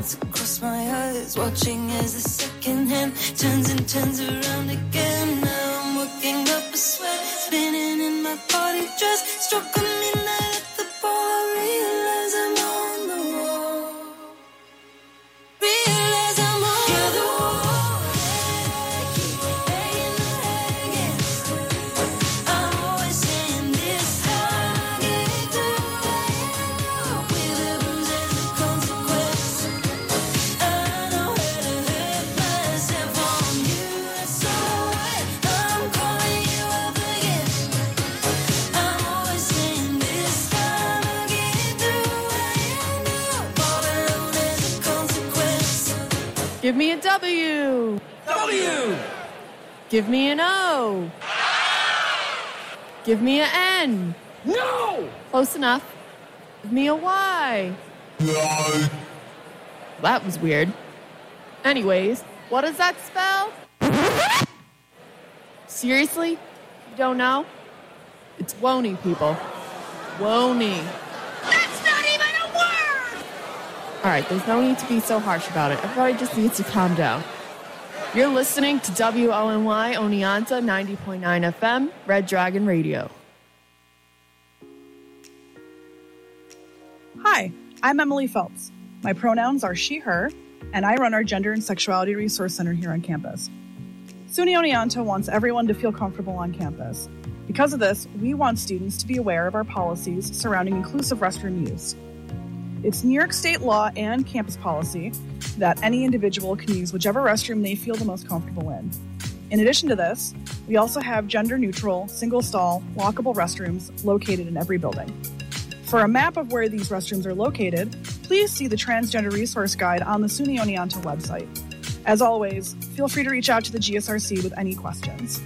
glance across my eyes, watching as the second hand turns and turns around again. Now I'm working up a sweat, spinning in my party dress, struck on midnight at the bar, realize I'm on the wall. Realize I'm on the wall. Keep hanging, hanging. I'm always saying this time I'll get through. With the bruise as a consequence, I know how to hurt myself on you. That's alright, I'm calling you up again. I'm always saying this time I'll get through. All alone as a consequence. Give me a W. W! Give me an O. Give me an N. No! Close enough. Give me a Y. That was weird. Anyways, what does that spell? Seriously? You don't know? It's Wony, people. Wony. That's not even a word! All right, there's no need to be so harsh about it. Everybody just needs to calm down. You're listening to WONY Oneonta 90.9 FM, Red Dragon Radio. Hi, I'm Emily Phelps. My pronouns are she, her, and I run our Gender and Sexuality Resource Center here on campus. SUNY Oneonta wants everyone to feel comfortable on campus. Because of this, we want students to be aware of our policies surrounding inclusive restroom use. It's New York State law and campus policy that any individual can use whichever restroom they feel the most comfortable in. In addition to this, we also have gender-neutral, single-stall, lockable restrooms located in every building. For a map of where these restrooms are located, please see the Transgender Resource Guide on the SUNY Oneonta website. As always, feel free to reach out to the GSRC with any questions.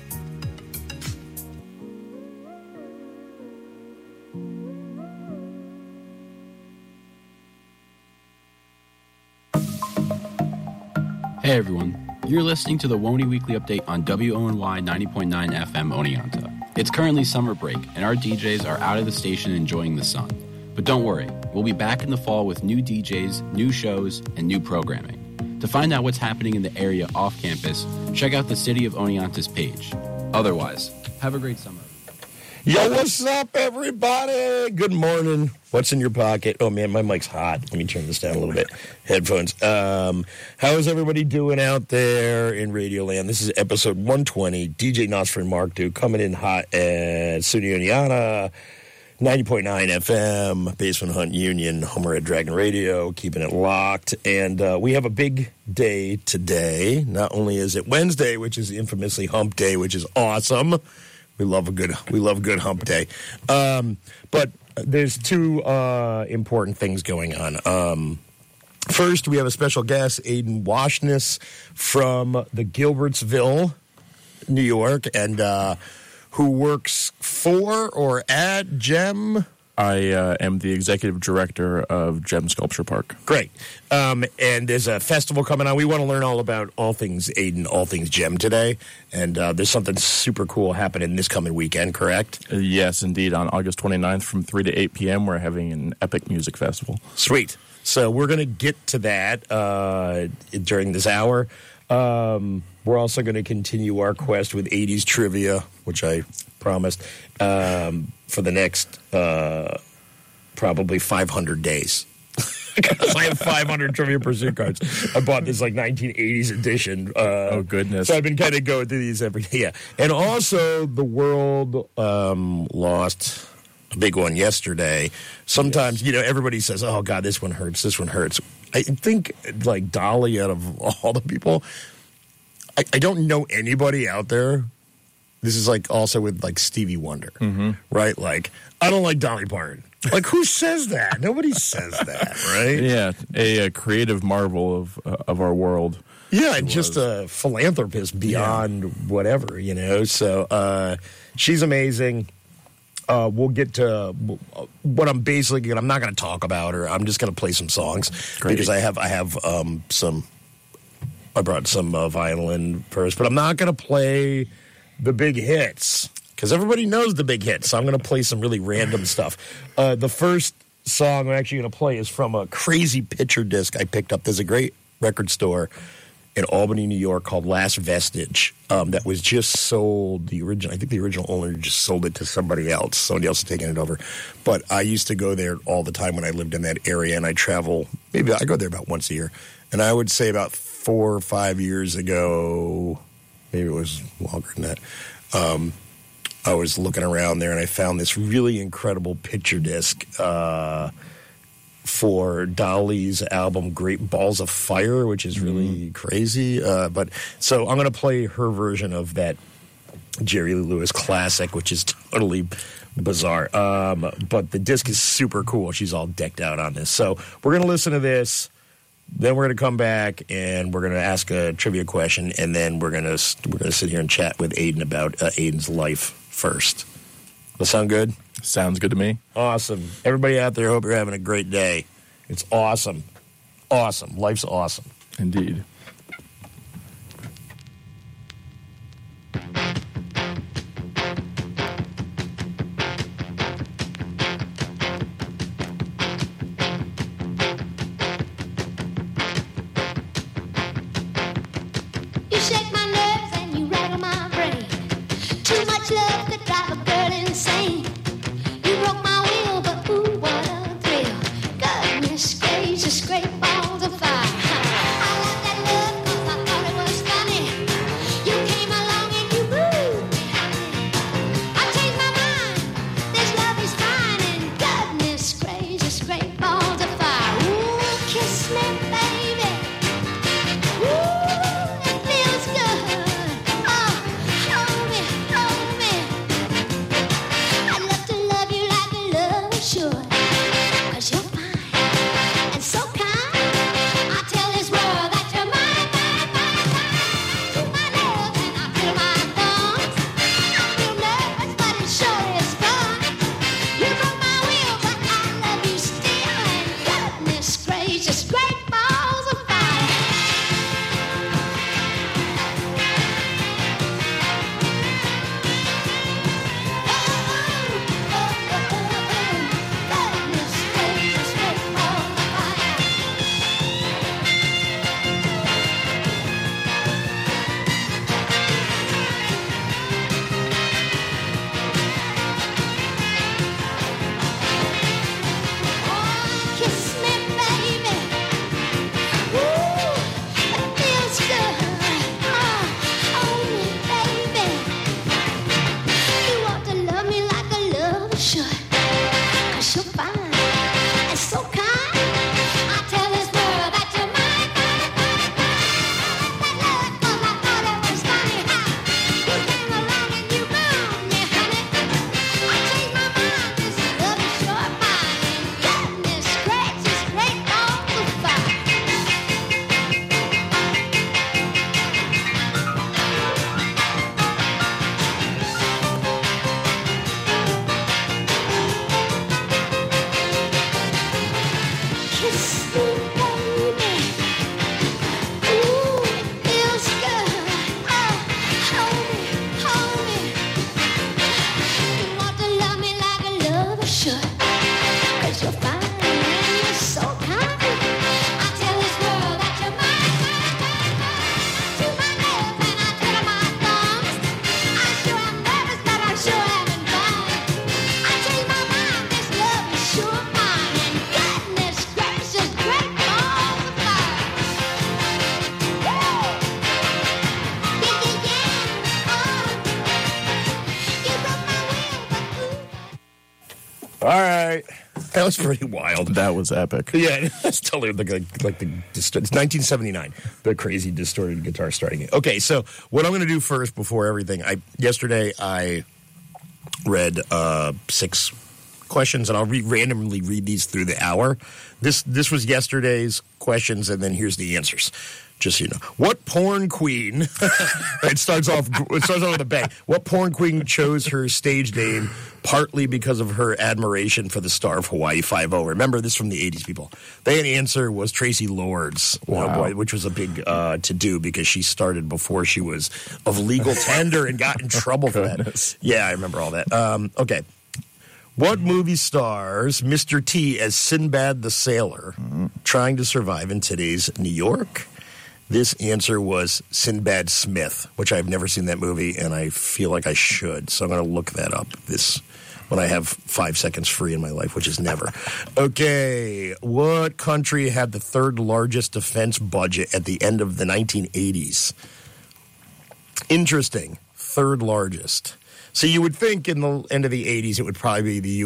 Hey everyone, you're listening to the Wony Weekly Update on WONY 90.9 FM Oneonta. It's currently summer break, and our DJs are out of the station enjoying the sun. But don't worry, we'll be back in the fall with new DJs, new shows, and new programming. To find out what's happening in the area off campus, check out the City of Oneonta's page. Otherwise, have a great summer. Yo, what's up, everybody? Good morning. What's in your pocket? Oh, man, my mic's hot. Let me turn this down a little bit. Headphones. How is everybody doing out there in Radioland? This is episode 120. DJ Nosfer and Mark Duke coming in hot at SUNY Oneonta, 90.9 FM, Basement Hunt Union, Homer at Dragon Radio, keeping it locked. And we have a big day today. Not only is it Wednesday, which is infamously Hump Day, which is awesome. We love a good hump day. But there's two important things going on. First, we have a special guest, Aidan Washness from the Gilbertsville, New York, and who works for or at GEM. I am the executive director of GEM Sculpture Park. Great. And there's a festival coming on. We want to learn all about all things Aidan, all things GEM today. And there's something super cool happening this coming weekend, correct? Yes, indeed. On August 29th from 3 to 8 p.m., we're having an epic music festival. Sweet. So we're going to get to that during this hour. We're also going to continue our quest with 80s trivia, which I promised, for the next probably 500 days. Because I have 500 Trivia Pursuit cards. I bought this 1980s edition. Oh, goodness. So I've been kind of going through these every day. Yeah. And also, the world lost a big one yesterday. Sometimes, everybody says, oh, God, this one hurts, this one hurts. I think, Dolly, out of all the people, I don't know anybody out there. This is also with Stevie Wonder, right? I don't like Dolly Parton. Who says that? Nobody says that, right? Yeah, a creative marvel of our world. Yeah, and just a philanthropist beyond whatever, So she's amazing. We'll get to what I'm basically. I'm not going to talk about her. I'm just going to play some songs because I have some. I brought some violin first, but I'm not going to play the big hits because everybody knows the big hits. So I'm going to play some really random stuff. The first song I'm actually going to play is from a crazy picture disc I picked up. There's a great record store in Albany, New York called Last Vestige that was just sold. I think the original owner just sold it to somebody else. Somebody else has taken it over. But I used to go there all the time when I lived in that area, and I travel. Maybe I go there about once a year. And I would say about 4 or 5 years ago, maybe it was longer than that, I was looking around there and I found this really incredible picture disc for Dolly's album Great Balls of Fire, which is really crazy. But so I'm going to play her version of that Jerry Lee Lewis classic, which is totally bizarre. But the disc is super cool. She's all decked out on this. So we're going to listen to this. Then we're going to come back and we're going to ask a trivia question, and then we're going to sit here and chat with Aiden about Aiden's life first. That sound good? Sounds good to me. Awesome. Everybody out there, hope you're having a great day. It's awesome. Awesome. Life's awesome. Indeed. You shake my nerves and you rattle my brain. Too much love could drive a girl insane. You broke my will, but ooh, what a thrill. Goodness gracious, great balls of fire. I love that love 'cause I thought it was funny. You came along and you moved me, honey. I changed my mind, this love is fine. And goodness gracious, great balls of fire. Ooh, kiss me, baby. Ooh, it feels good. Oh, hold me, hold me. I'd love to love you like a love should. 'Cause you're fine and so kind. I tell this world that you're mine, mine, mine, mine. To my love and I feel my thumbs. I feel nervous, but it sure is fun. You broke my will, but I love you still. And goodness gracious, great balls of fire. Goodness gracious, great balls of fire. Oh, kiss me, baby. Ooh, it feels good. Oh, hold me, baby. You ought to love me like a lover should. 'Cause you're fine and so kind. I tell this world that you're mine, mine, mine, mine. I love that love 'cause I thought it was funny how you came along and you moved me, honey. I changed my mind, this love is sure fine. Goodness gracious, great balls of fire. Kiss me, baby. Ooh, it feels good. Oh, hold me, hold me. You want to love me like a lover should. 'Cause you're fine and you're so kind. I tell this world that you're mine, mine, mine, mine. To my love and I twiddle my thumbs. I sure am nervous, but I'm sure having fun. I change my mind, this love is sure fine. And goodness gracious, great balls of fire. Woo! Yeah, yeah, yeah. You broke my will, but ooh. All right. That was pretty wild. That was epic. Yeah, it's totally it's 1979, the crazy distorted guitar starting it. Okay, so what I'm going to do first before everything, yesterday I read 6 questions, and I'll randomly read these through the hour. This was yesterday's questions, and then here's the answers. Just so you know, what porn queen? It starts off with a bang. What porn queen chose her stage name partly because of her admiration for the star of Hawaii Five-0? Remember, this from the 80s, people. The answer was Tracy Lords, which was a big to-do because she started before she was of legal tender and got in trouble for that. Yeah, I remember all that. Okay. What movie stars Mr. T as Sinbad the Sailor trying to survive in today's New York? This answer was Sinbad Smith, which I've never seen that movie, and I feel like I should. So I'm going to look that up when I have 5 seconds free in my life, which is never. Okay, what country had the third largest defense budget at the end of the 1980s? Interesting. Third largest. So you would think in the end of the 80s it would probably be the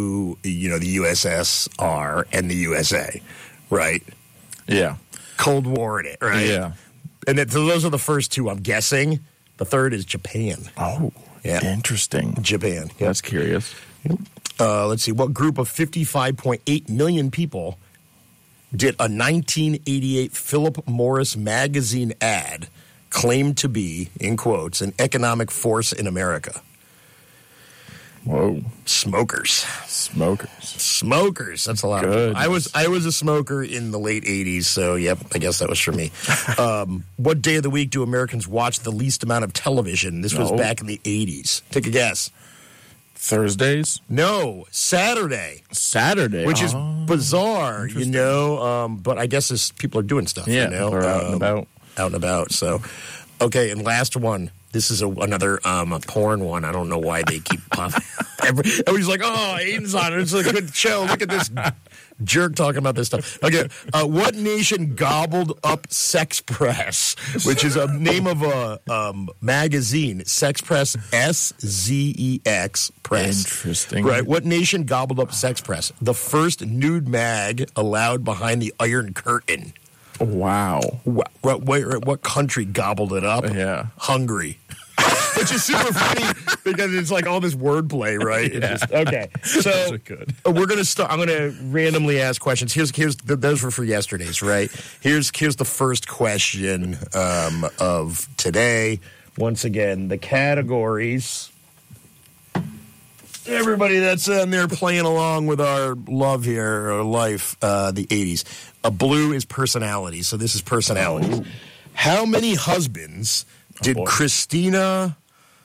USSR and the USA, right? Yeah. Cold War in it, right? Yeah. And so those are the first two, I'm guessing. The third is Japan. Oh, yeah. Interesting. Japan. Yep. That's curious. Let's see. What group of 55.8 million people did a 1988 Philip Morris magazine ad claim to be, in quotes, an economic force in America? Whoa. Smokers. That's a lot. Good. I was a smoker in the late 80s, so yep, I guess that was for me. What day of the week do Americans watch the least amount of television? This was back in the 80s. Take a guess. Thursdays? No, Saturday. Saturday. Which is bizarre, but I guess people are doing stuff, Yeah, they're out and about. Out and about, so. Okay, and last one. This is another a porn one. I don't know why they keep popping. Everybody's like, oh, Aiden's on it. It's a good show. Look at this jerk talking about this stuff. Okay, what nation gobbled up Sex Press, which is a name of a magazine, Sex Press, SZEX Press. Interesting. Right, what nation gobbled up Sex Press? The first nude mag allowed behind the Iron Curtain. Wow. What country gobbled it up? Yeah. Hungary. Which is super funny because it's like all this wordplay, right? Yeah. Okay. So good. We're going to start. I'm going to randomly ask questions. Those were for yesterday's, right? Here's the first question of today. Once again, the categories. Everybody that's in there playing along with our love here, or life, the 80s. A blue is personality, so this is personality. Oh. How many husbands did Christina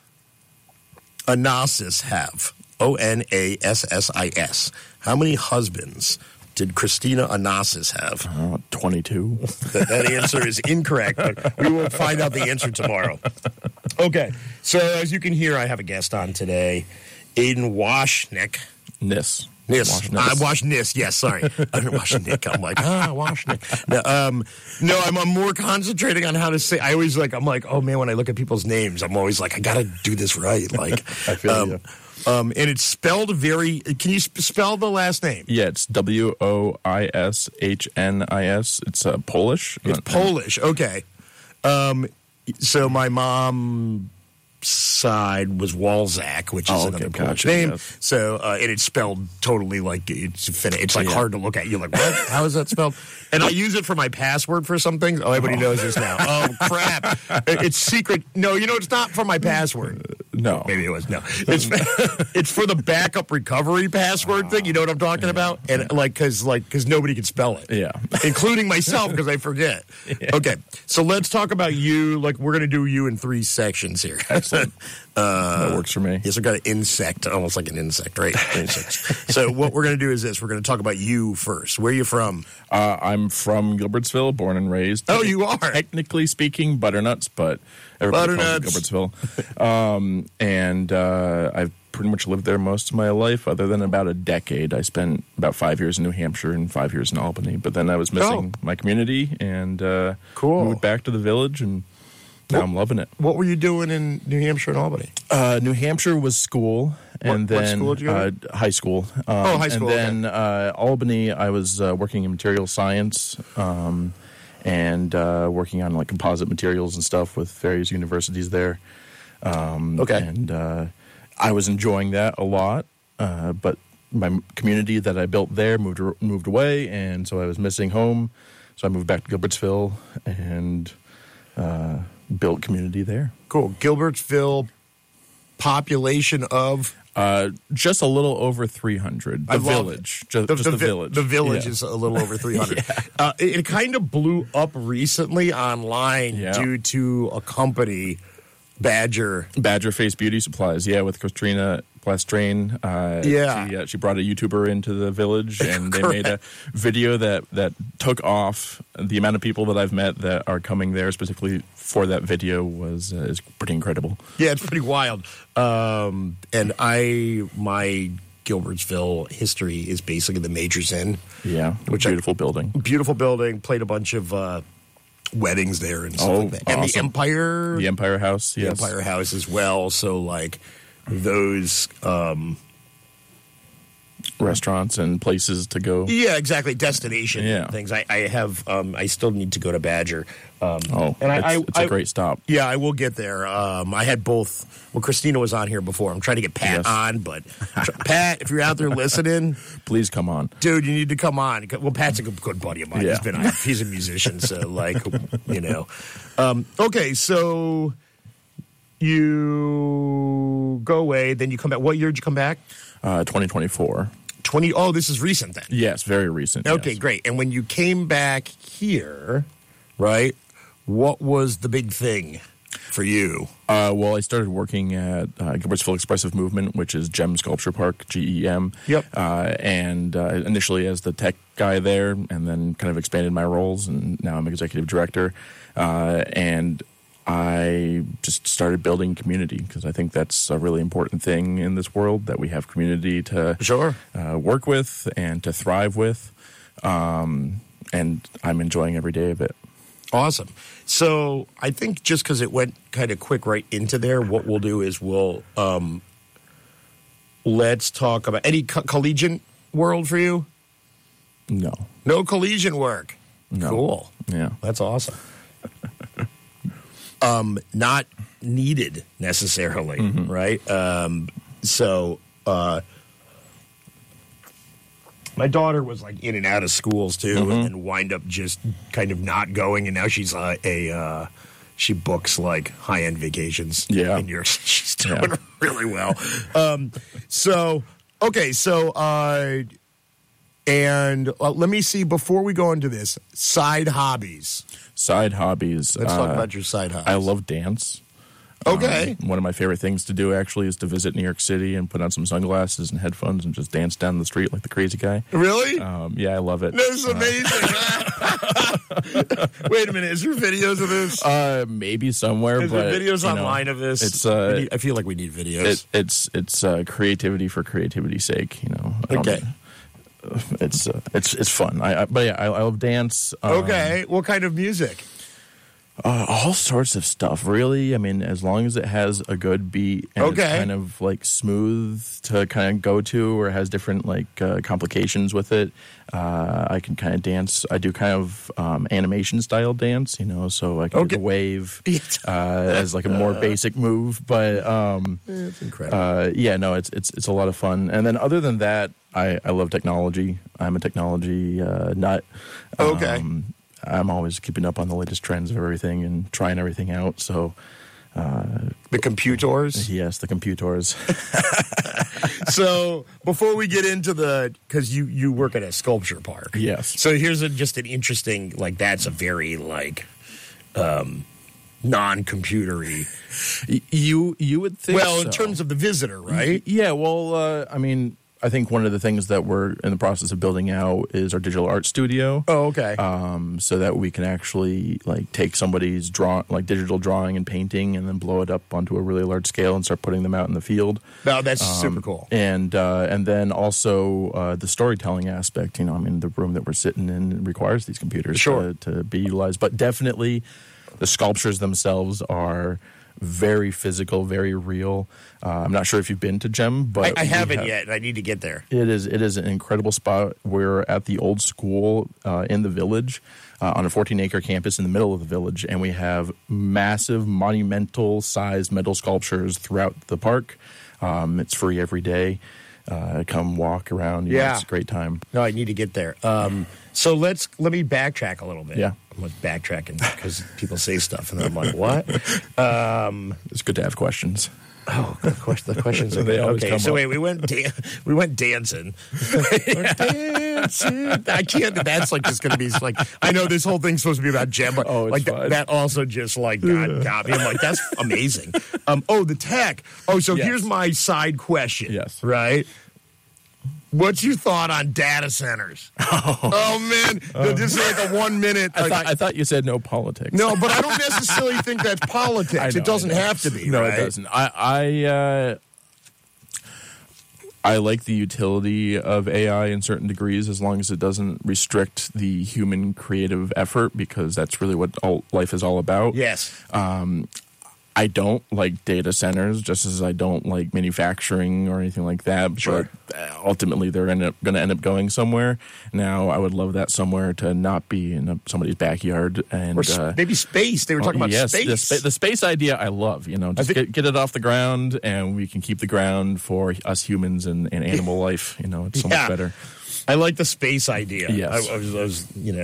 Onassis have? Onassis. How many husbands did Christina Onassis have? 22. That answer is incorrect, but we will find out the answer tomorrow. Okay, so as you can hear, I have a guest on today. Aiden Washnick. Nis. Washnick, yes, sorry. I didn't Washnick. I'm like, Washnick. No, I'm more concentrating on how to say. I'm like, oh man, when I look at people's names, I'm always like, I got to do this right. Like, I feel you. And it's spelled very. Can you spell the last name? Yeah, it's Woishnis. It's Polish. It's Polish. Okay. So my mom side was Walzak, which is another Polish name. Yes. So, and it's spelled totally like it's like hard to look at. You're like, what? How is that spelled? And I use it for my password for some things. Oh, everybody knows this now. Oh, crap. It's secret. No, it's not for my password. No. Maybe it was. No. It's for the backup recovery password thing. You know what I'm talking about? And because nobody can spell it. Yeah. Including myself because I forget. Yeah. Okay. So let's talk about you. Like, we're going to do you in 3 sections here. Excellent. That works for me. Yes, we've got an insect, almost like an insect, right? So what we're going to do is this. We're going to talk about you first. Where are you from? I'm from Gilbertsville, born and raised. Oh, you are? Technically speaking, Butternuts, but everybody calls it Gilbertsville. And I've pretty much lived there most of my life, other than about a decade. I spent about 5 years in New Hampshire and 5 years in Albany. But then I was missing my community and moved back to the village, and now I'm loving it. What were you doing in New Hampshire and Albany? New Hampshire was school. And what school did you go to? High school. High school. And then Albany, I was working in material science and working on like composite materials and stuff with various universities there. And I was enjoying that a lot, but my community that I built there moved away, and so I was missing home. So I moved back to Gilbertsville and built community there. Cool. Gilbertsville, population of? Just a little over 300. The village. Just the village. The village is a little over 300. Yeah. It kind of blew up recently online due to a company, Badger Face Beauty Supplies, with Katrina Plastrain. She brought a YouTuber into the village, and they made a video that took off. The amount of people that I've met that are coming there specifically for that video is pretty incredible. Yeah, it's pretty wild. And my Gilbertsville history is basically the Major's Inn. Yeah, beautiful building. Beautiful building. Played a bunch of weddings there and stuff like that. And awesome. The Empire House, yes. The Empire House as well. So, like, those restaurants and places to go. Yeah, exactly. Destination things. I have. I still need to go to Badger. It's a great stop. Yeah, I will get there. I had both. Well, Christina was on here before. I'm trying to get Pat on, but Pat, if you're out there listening, please come on, dude. You need to come on. Well, Pat's a good buddy of mine. Yeah. He's a musician, so like, you know. Okay, so you go away, then you come back. What year did you come back? 2024. Oh, this is recent then. Yes, very recent. Okay, yes. Great. And when you came back here, right? What was the big thing for you? Well, I started working at Gilbertsville Expressive Movement, which is GEM Sculpture Park, GEM. Yep. And initially as the tech guy there, and then kind of expanded my roles, and now I'm executive director. And I just started building community, because I think that's a really important thing in this world, that we have community to work with and to thrive with. And I'm enjoying every day of it. Awesome. So I think just because it went kind of quick right into there, what we'll do is let's talk about any collegiate world for you. No collegiate work. No. Cool. Yeah, that's awesome. Not needed necessarily, right? My daughter was like in and out of schools too, and wind up just kind of not going. And now she's she books like high-end vacations in Europe. She's doing really well. And let me see, before we go into this, side hobbies. Let's talk about your side hobbies. I love dance. Okay. One of my favorite things to do, actually, is to visit New York City and put on some sunglasses and headphones and just dance down the street like the crazy guy. Really? Yeah, I love it. This is amazing. Wait a minute. Is there videos of this? Maybe somewhere. Is there videos online of this? It's. I feel like we need videos. It's creativity for creativity's sake. You know. Okay. It's fun. I love dance. Okay. What kind of music? All sorts of stuff, really. I mean, as long as it has a good beat and it's kind of like smooth to kind of go to, or has different like complications with it, I can kind of dance. I do kind of animation style dance, you know, so I can do the wave as like a more basic move. But it's incredible. It's a lot of fun. And then other than that, I love technology. I'm a technology nut. I'm always keeping up on the latest trends of everything and trying everything out. So, the computers? Yes, the computers. So, before we get into because you work at a sculpture park. Yes. So, here's just an interesting, like, that's a very, like, non-computery. You would think Well, in terms of the visitor, right? Yeah, well, I mean, I think one of the things that we're in the process of building out is our digital art studio. Oh, okay. So that we can actually like take somebody's digital drawing and painting, and then blow it up onto a really large scale and start putting them out in the field. No, that's super cool. And then also the storytelling aspect. You know, I mean, the room that we're sitting in requires these computers to be utilized. But definitely, the sculptures themselves are very physical, very real. I'm not sure if you've been to GEM, but I haven't yet. I need to get there. It is an incredible spot. We're at the old school in the village, on a 14-acre campus in the middle of the village, and we have massive, monumental-sized metal sculptures throughout the park. It's free every day. Come walk around. It's a great time. No, I need to get there. So let me backtrack a little bit. Yeah. I'm like backtracking because people say stuff, and I'm like, what? It's good to have questions. Oh, good question. The questions are They good. always Okay, come so up. wait, we went dancing. I can't. That's like just going to be like. I know this whole thing's supposed to be about Jem, but Oh, it's like fine. that also just like got me. I'm like, that's amazing. The tech. Oh, so Yes. here's my side question. Yes. Right. What's your thought on data centers? Oh man, this is like a 1 minute. I thought you said no politics. No, but I don't necessarily think that's politics. I know, It doesn't I know. have to be. No, right? it doesn't. I like the utility of AI in certain degrees as long as it doesn't restrict the human creative effort, because that's really what life is all about. Yes. I don't like data centers, just as I don't like manufacturing or anything like that. Sure. But ultimately, they're going to end up going somewhere. Now, I would love that somewhere to not be in somebody's backyard. And Or maybe space. They were talking about yes, space. the space idea I love. Just get it off the ground, and we can keep the ground for us humans and animal life. It's so much better. I like the space idea. Yes. I was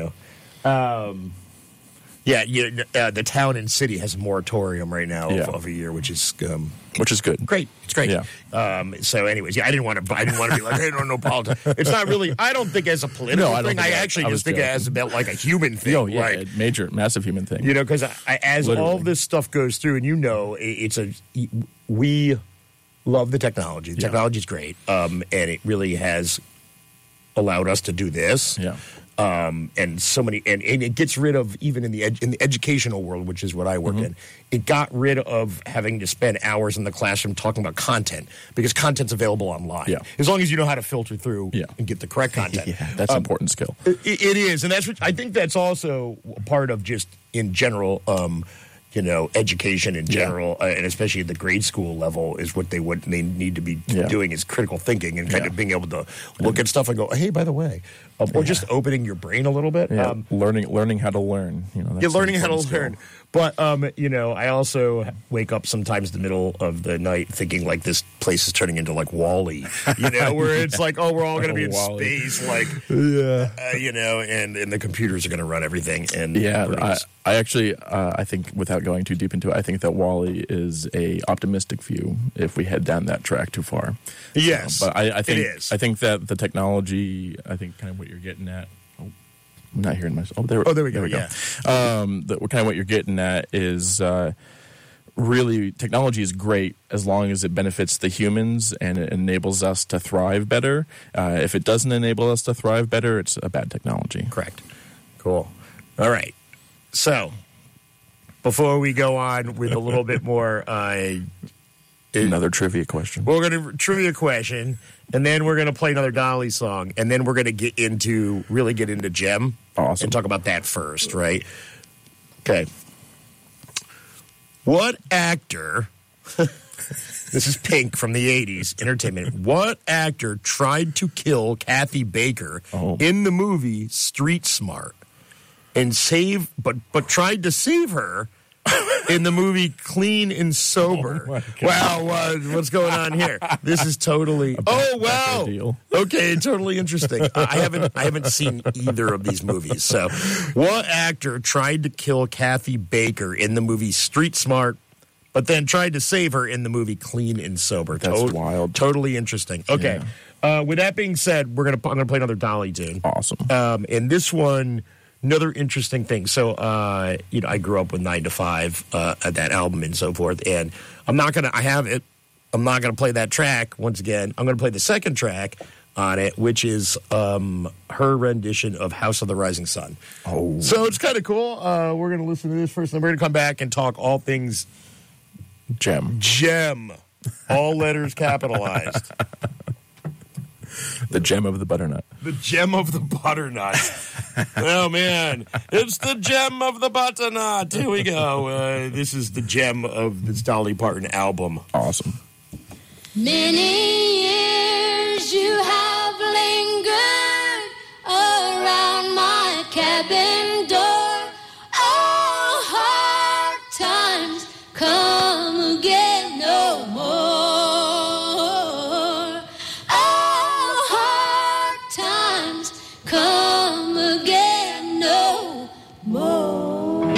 the town and city has a moratorium right now of a year, which is good. Great, it's great. Yeah. So, anyways, I didn't want to be like, hey, no politics. It's not really. I don't think as a political No, I don't thing. think I that- actually I just was think it joking. as about like a human thing. Oh, yeah, Like, massive human thing. because as all Literally. this stuff goes through, and we love the technology. The technology is great, and it really has allowed us to do this. Yeah. And so many, and it gets rid of, even in the educational world, which is what I work in, it got rid of having to spend hours in the classroom talking about content, because content's available online. Yeah. As long as you know how to filter through Yeah. and get the correct content. Yeah, that's an important skill. It is, and that's what I think. That's also part of just in general, education in general, and especially at the grade school level, is what they need to be doing is critical thinking and kind of being able to look at stuff and go, hey, by the way, or just opening your brain a little bit. Yeah. Learning how to learn. That's Learning an how to important skill. learn. But, I also wake up sometimes in the middle of the night thinking like this place is turning into like WALL-E, where it's like, oh, we're all going to be in WALL-E. space, like, and the computers are going to run everything. And I actually, I think, without going too deep into it, I think that WALL-E is a optimistic view if we head down that track too far. Yes, but I think it is. I think that the technology, I think, kind of what you're getting at. I'm not hearing myself. there we go. Yeah. Kind of what you're getting at is really technology is great as long as it benefits the humans and it enables us to thrive better. If it doesn't enable us to thrive better, it's a bad technology. Correct. Cool. All right. So, before we go on with a little bit more, Another trivia question. we're going to trivia question, and then we're going to play another Dolly song, and then we're going to get into Jem. Awesome. And talk about that first, right? Okay. What actor? This is Pink from the 80s, Entertainment. What actor tried to kill Kathy Baker in the movie Street Smart and but tried to save her in the movie Clean and Sober? Wow, what's going on here? This is totally. Oh wow. deal. Okay, totally interesting. I haven't seen either of these movies. So, what actor tried to kill Kathy Baker in the movie Street Smart, but then tried to save her in the movie Clean and Sober? That's wild. Totally interesting. Okay. With that being said, I'm gonna play another Dolly tune. Awesome. And this one, another interesting thing. So, I grew up with 9 to 5, that album and so forth. And I have it. I'm not going to play that track once again. I'm going to play the second track on it, which is her rendition of House of the Rising Sun. Oh. So it's kind of cool. We're going to listen to this first, and then we're going to come back and talk all things Jem. All letters capitalized. The gem of the butternut. The gem of the butternut. Oh, man. It's the gem of the butternut. Here we go. This is the gem of this Dolly Parton album. Awesome. Many years you have lingered around my cabin door. Oh, hard times come again no more. Oh, hard times come again no more.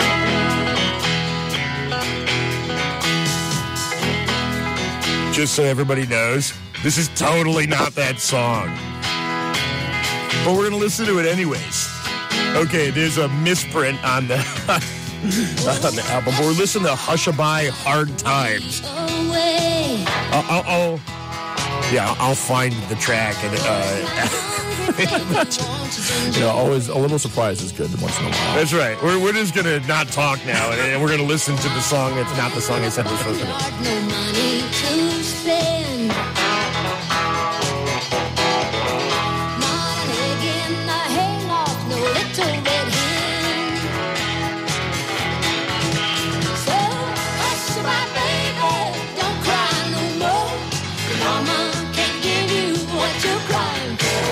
Just so everybody knows, this is totally not that song. but we're going to listen to it anyways. Okay, there's a misprint on the on the album. We're listening to Hushabye Hard Times. I'll find the track and always a little surprise is good once in a while. that's right. We're just gonna not talk now, and we're gonna listen to the song that's not the song I said we're supposed to do. No money to spend. Not an egg in the hayloft, no little red hen. So hush my baby, don't cry no more. Your mama can't give you what you're crying for.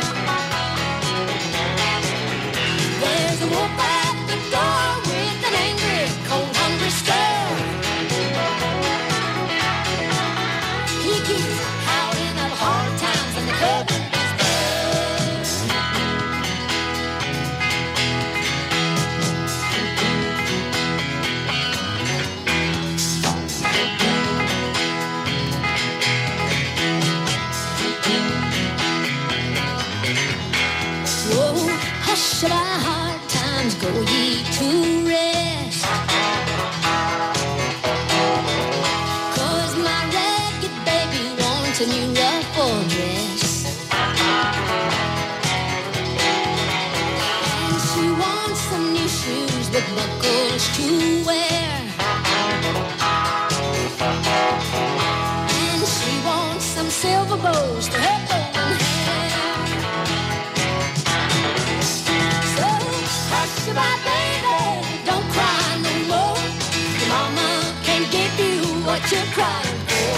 There's a wolf at the door with an angry, cold, hungry stare. He keeps howling of hard times and the cupboard is Whoa, hush about hard times, go ye to rest. 'Cause my ragged baby wants a new ruffle dress. And she wants some new shoes with buckles to wear. And she wants some silver bows to her golden hair. So hush my baby, don't cry no more. Your mama can't give you what you're crying for.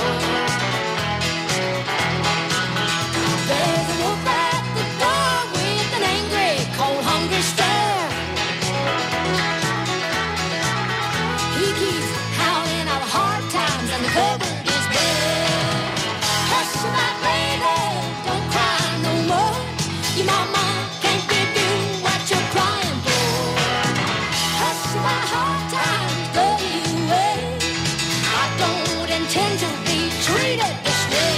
There's a wolf at the door with an angry, cold, hungry stare. He keeps howling out hard times and the cupboard is bare. Hush my baby, don't cry no more. Your mama can't give you what you're crying for. Hush my hard times, go away. I don't intend to be treated this way.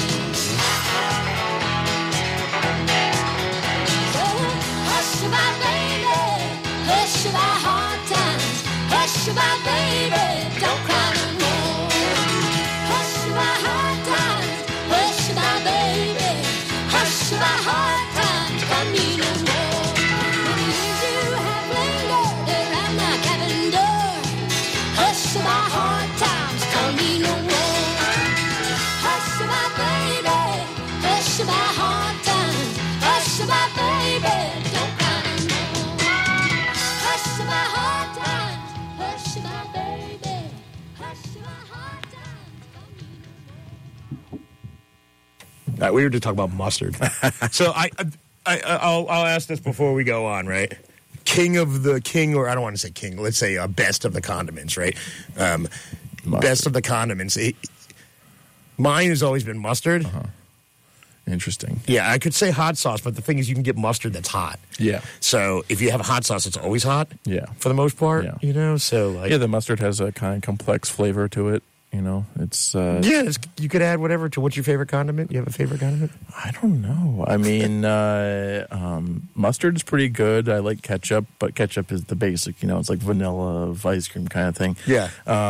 So hush my baby, hush my hard times, hush my baby, don't cry no more. Hush my hard times, hush my baby, hush my hard times, come me no more. When years you have lingered around my cabin door, hush my hard times, come me no more. Hush my baby, hush my hard times, hush my baby, don't cry no more. Hush my hard times, hush my baby, hush my hard times, come me no more. We were just talking about mustard. So I'll ask this before we go on, right? King, or I don't want to say king. Let's say best of the condiments, right? Best of the condiments. Mine has always been mustard. Interesting. Yeah, I could say hot sauce, but the thing is, you can get mustard that's hot. Yeah. So if you have hot sauce, it's always hot. Yeah. For the most part, Yeah. So like, Yeah, the mustard has a kind of complex flavor to it. It's you could add whatever to what's your favorite condiment. You have a favorite condiment? I don't know. I mean, mustard's pretty good. I like ketchup, but ketchup is the basic. It's like vanilla of ice cream kind of thing. Yeah.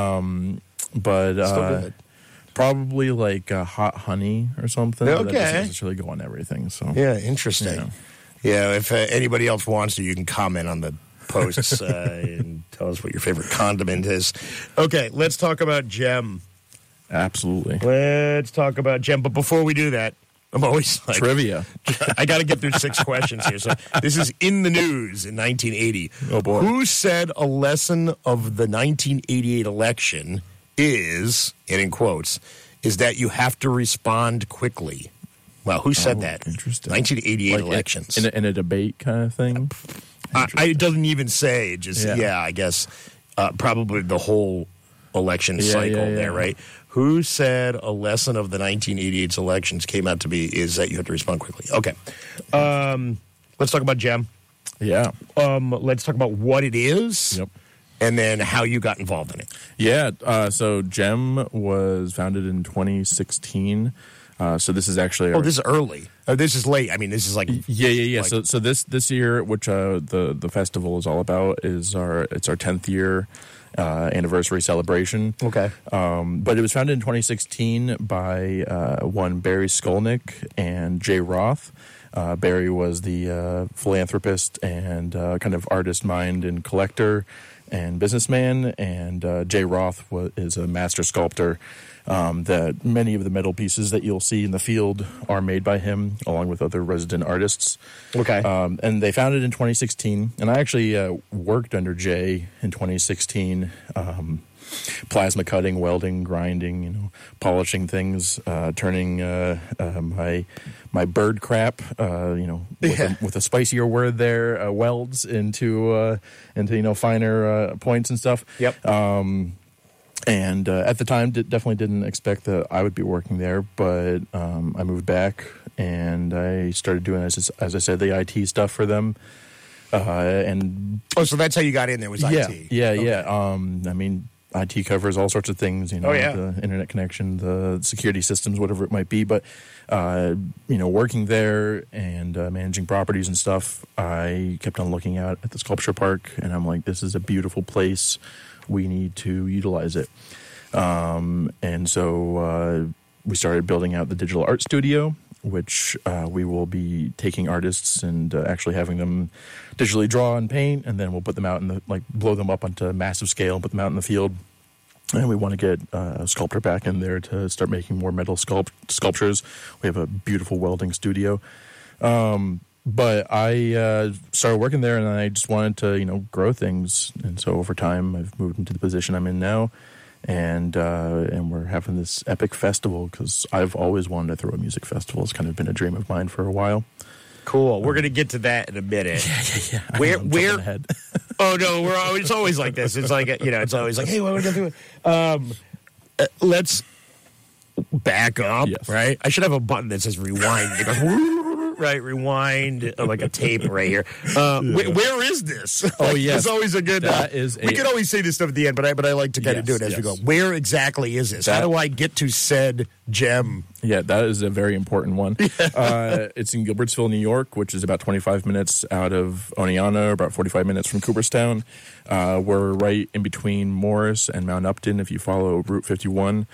But Still good. probably like hot honey or something. Okay. That doesn't necessarily go on everything. So Yeah, interesting. Yeah, if anybody else wants to, you can comment on the posts and tell us what your favorite condiment is. Okay, let's talk about Gem. Absolutely. Let's talk about Gem. But before we do that, I'm always like... Trivia. I got to get through 6 questions here. So this is in the news in 1980. Oh, boy. Who said a lesson of the 1988 election is, and in quotes, is that you have to respond quickly? Well, who said that? Interesting. 1988 Like elections. in a debate kind of thing? It doesn't even say. Just I guess probably the whole election cycle there, right? Who said a lesson of the 1988 elections came out to be is that you have to respond quickly? Okay, let's talk about Gem. Yeah. Let's talk about what it is. Yep. And then how you got involved in it. Yeah. So Gem was founded in 2016. So this is actually Oh, this is early. Oh, this is late. I mean, this is like yeah. Like- So this year, which the festival is all about, is our 10th year anniversary celebration. Okay. But it was founded in 2016 by one Barry Skolnick and Jay Roth. Barry was the philanthropist and kind of artist mind and collector and businessman, and Jay Roth is a master sculptor. That many of the metal pieces that you'll see in the field are made by him, along with other resident artists. Okay. And they founded in 2016, and I actually worked under Jay in 2016, plasma cutting, welding, grinding, polishing things, turning my bird crap, with a spicier word there, welds into finer points and stuff. Yep. And at the time, definitely didn't expect that I would be working there, but I moved back and I started doing, as I said, the IT stuff for them. And so that's how you got in there was IT. Yeah. Okay. I mean, IT covers all sorts of things, the internet connection, the security systems, whatever it might be. But, working there and managing properties and stuff, I kept on looking out at the sculpture park, and I'm like, this is a beautiful place. We need to utilize it. And so we started building out the digital art studio, which we will be taking artists and actually having them digitally draw and paint, and then we'll put them out blow them up onto massive scale, put them out in the field. And we want to get a sculptor back in there to start making more metal sculptures. We have a beautiful welding studio. But I started working there, and I just wanted to, grow things. And so over time, I've moved into the position I'm in now, and we're having this epic festival because I've always wanted to throw a music festival. It's kind of been a dream of mine for a while. Cool. We're going to get to that in a minute. Yeah. Where? Ahead. Oh no, it's always like this. It's like it's always like, hey, what are we going to do? Let's back up. Yes. Right. I should have a button that says rewind. It goes, right, rewind, like a tape right here. Where is this? Oh, yes. It's always a good. We can always say this stuff at the end, but I like to kind of do it as we go. Where exactly is this? How do I get to said gem? Yeah, that is a very important one. It's in Gilbertsville, New York, which is about 25 minutes out of Oneonta, about 45 minutes from Cooperstown. We're right in between Morris and Mount Upton, if you follow Route 51.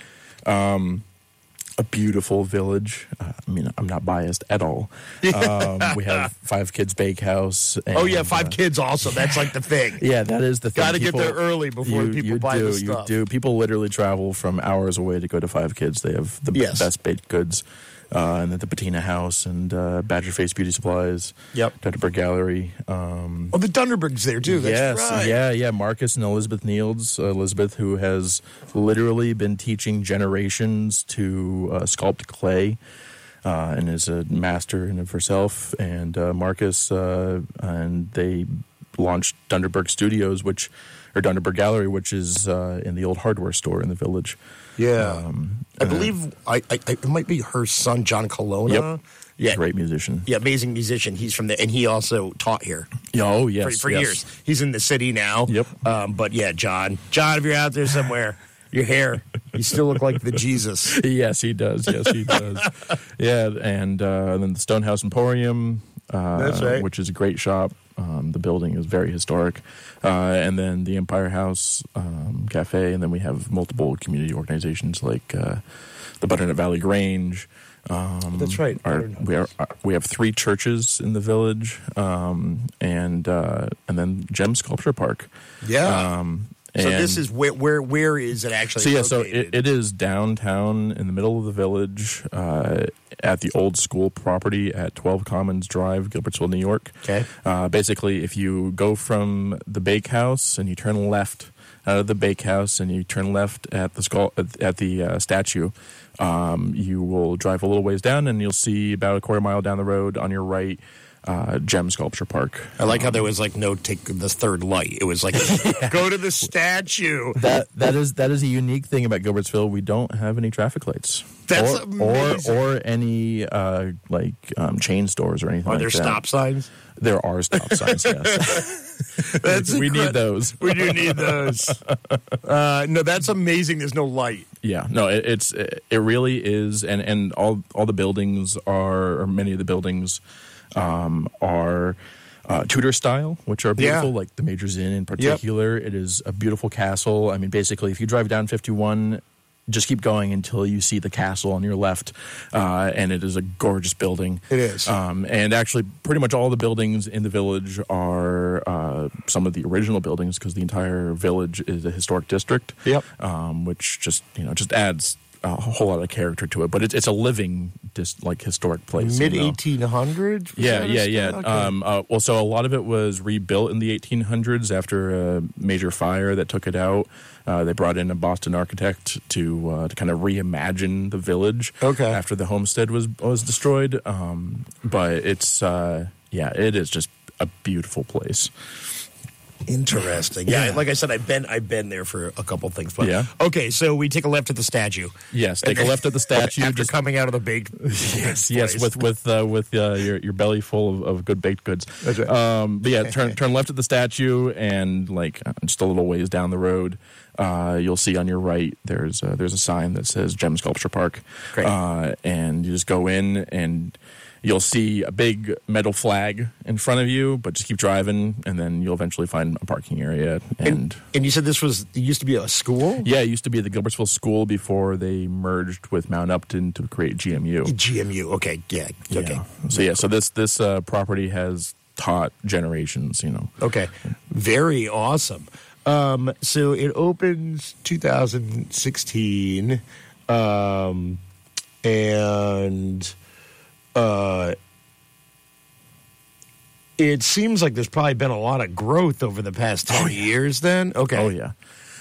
A beautiful village. I'm not biased at all. We have Five Kids Bakehouse. And, 5 kids also. That's like the thing. Yeah, that is the thing. Got to get there early before people buy the stuff. You do. People literally travel from hours away to go to Five Kids. They have the best baked goods. And then the Patina House and Badger Face Beauty Supplies. Yep. Dunderberg Gallery. The Dunderberg's there too. That's right. Yeah. Marcus and Elizabeth Nields. Elizabeth, who has literally been teaching generations to sculpt clay, and is a master in it herself. And Marcus, and they launched Dunderberg Studios, or Dunderberg Gallery, which is in the old hardware store in the village. Yeah, I believe it might be her son, John Colonna. Yep. Yeah, great musician. Yeah, amazing musician. He's from there, and he also taught here. Oh, yes, for years. He's in the city now. Yep. But yeah, John, if you're out there somewhere, your hair, you still look like the Jesus. Yes, he does. Yeah, and then the Stonehouse Emporium. That's right. Which is a great shop. The building is very historic. And then the Empire House Cafe, and then we have multiple community organizations like the Butternut Valley Grange. That's right. We have 3 churches in the village, and then Gem Sculpture Park. Yeah. So this is where is it actually? So located? it is downtown in the middle of the village, at the old school property at 12 Commons Drive, Gilbertsville, New York. Okay. Basically, if you go from the bakehouse and you turn left out of the bakehouse and you turn left at the statue, you will drive a little ways down and you'll see about a quarter mile down the road on your right Gem Sculpture Park. I like how there was like no take the third light. It was like go to the statue. That is a unique thing about Gilbertsville. We don't have any traffic lights. That's or amazing. any chain stores or anything. Are like there that. stop signs? There are stop signs. Yes, we need those. We do need those. No, that's amazing. There's no light. Yeah, no, it really is, and all the buildings or many of the buildings are Tudor style, which are beautiful. Yeah. Like the Major's Inn in particular, It is a beautiful castle. I mean, basically, if you drive down 51. Just keep going until you see the castle on your left, and it is a gorgeous building. It is. And actually, pretty much all the buildings in the village are some of the original buildings because the entire village is a historic district. Yep. Which just adds a whole lot of character to it. But it's a living, historic place. Mid 1800s. Yeah. Okay. Well, so a lot of it was rebuilt in the 1800s after a major fire that took it out. They brought in a Boston architect to kind of reimagine the village. Okay. After the homestead was destroyed, but it's it is just a beautiful place. Interesting. Yeah, like I said, I've been there for a couple things. But, Yeah. Okay, so we take a left at the statue. Yes, take a left at the statue. After coming out of the baked. Yes, place. with your belly full of good baked goods. That's right. But yeah, turn left at the statue, and just a little ways down the road, you'll see on your right there's a sign that says Gem Sculpture Park. Great. And you just go in and you'll see a big metal flag in front of you, but just keep driving, and then you'll eventually find a parking area. And you said it used to be a school? yeah, it used to be the Gilbertsville School before they merged with Mount Upton to create GMU. GMU. Okay. Yeah. Okay. So this property has taught generations. Okay. Very awesome. So it opens 2016, and it seems like there's probably been a lot of growth over the past 10 years then. Okay. Oh, yeah.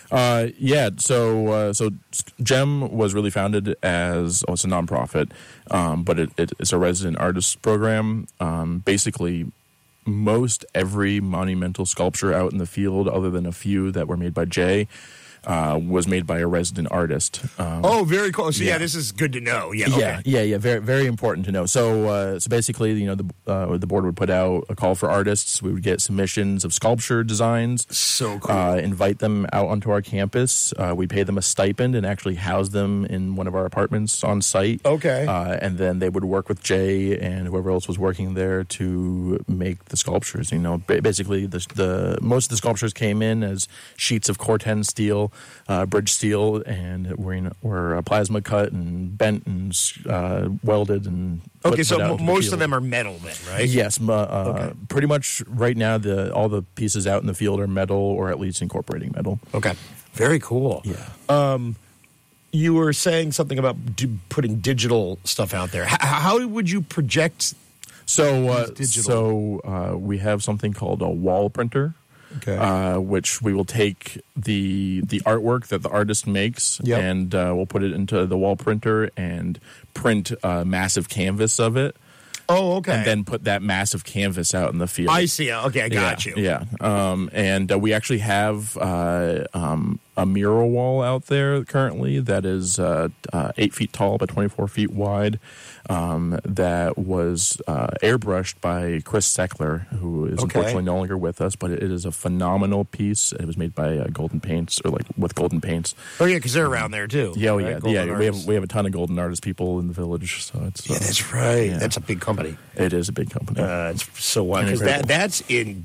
So GEM was really founded as it's a nonprofit, but it's a resident artist program. Basically, most every monumental sculpture out in the field, other than a few that were made by Jay, was made by a resident artist. Very cool. So, this is good to know. Yeah, okay. Yeah. Very, very important to know. So basically, the board would put out a call for artists. We would get submissions of sculpture designs. So cool. Invite them out onto our campus. We pay them a stipend and actually house them in one of our apartments on site. Okay. And then they would work with Jay and whoever else was working there to make the sculptures. Basically, the most of the sculptures came in as sheets of Corten steel. Bridge steel, and were plasma cut and bent and welded and okay. So put out into the most field. of them are metal, then, right? Yes, pretty much right now. All the pieces out in the field are metal, or at least incorporating metal. Okay, very cool. Yeah. You were saying something about putting digital stuff out there. How would you project? So digital? We have something called a wall printer. Okay. Which we will take the artwork that the artist makes, Yep. and we'll put it into the wall printer and print a massive canvas of it. Oh, okay. And then put that massive canvas out in the field. I see. Okay, I got you. Yeah. And we actually have a mural wall out there currently that is 8 feet tall by 24 feet wide. That was airbrushed by Chris Seckler, who is unfortunately no longer with us, but it is a phenomenal piece. It was made by Golden Paints, or with Golden Paints. Oh yeah, because they're around there too. Yeah, right? We have a ton of golden artist people in the village, so it's that's right. Yeah. That's a big company. It is a big company. It's so wild because that's in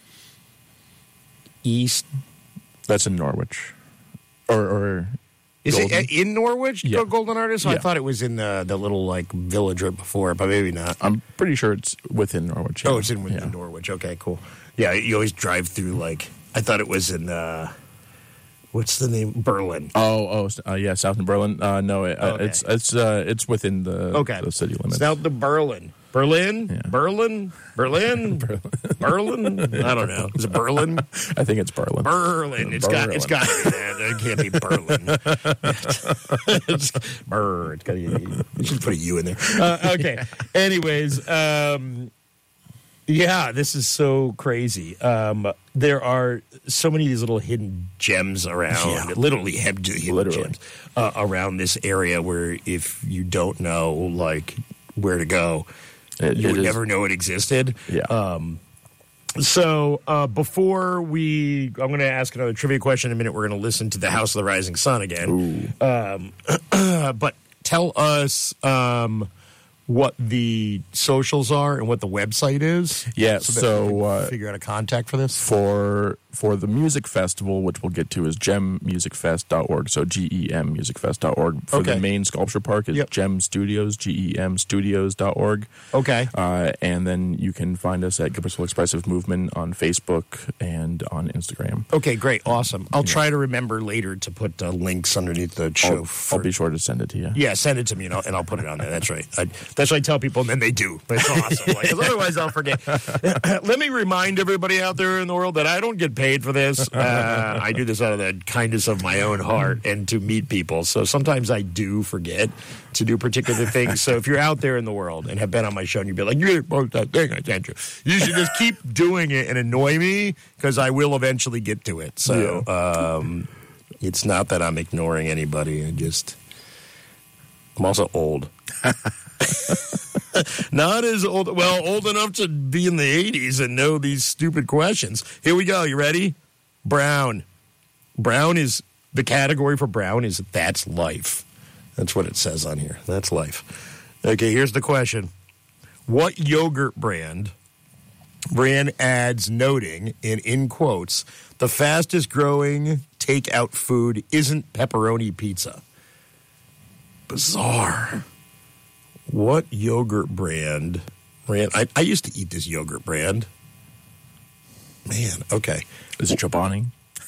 East. That's in Norwich, or Is Golden? it in Norwich? Yeah. Golden Artist. I Yeah. thought it was in the little village right before, but maybe not. I'm pretty sure it's within Norwich. Oh, it's in Yeah. Norwich. Okay, cool. Yeah, you always drive through I thought it was in what's the name? Berlin. Yeah, south in Berlin. No, okay. it's within the city limits. South of Berlin. Berlin? Yeah. Berlin? Berlin? Berlin? I don't know. Is it Berlin? I think it's Berlin. Berlin. It's got to be that. It can't be Berlin. It's got you should put a U in there. Okay. Anyways, Yeah, this is so crazy. There are so many of these little hidden gems around, literally hidden gems around this area where if you don't know, like, where to go, you would never know it existed. Yeah. So before I'm going to ask another trivia question in a minute. We're going to listen to the House of the Rising Sun again. But tell us what the socials are and what the website is. Yeah, so that we can figure out a contact for this. For the music festival, which we'll get to, is gemmusicfest.org. So gemmusicfest.org. For the main sculpture park is Gem Studios, gemstudios.org. Okay. And then you can find us at Gilbertsville Expressive Movement on Facebook and on Instagram. Okay, great, awesome. I'll try to remember later to put links underneath the show. I'll be sure to send it to you. Yeah, send it to me, and I'll put it on there. That's right. That's what I tell people, and then they do. It's awesome. Because otherwise I'll forget. Let me remind everybody out there in the world that I don't get paid for this. I do this out of the kindness of my own heart and to meet people. So sometimes I do forget to do particular things. So if you're out there in the world and have been on my show and you'd be like, you didn't post that thing I sent you, you should just keep doing it and annoy me because I will eventually get to it. So it's not that I'm ignoring anybody. I'm also old. Not as old enough to be in the 80s and know these stupid questions. Here we go. You ready? Brown. The category for brown is that's life. That's what it says on here. That's life. Okay, here's the question. What yogurt brand ran ads noting, in quotes, the fastest growing takeout food isn't pepperoni pizza? Bizarre. What yogurt brand ran? I used to eat this yogurt brand. Man, okay. Is it Chobani?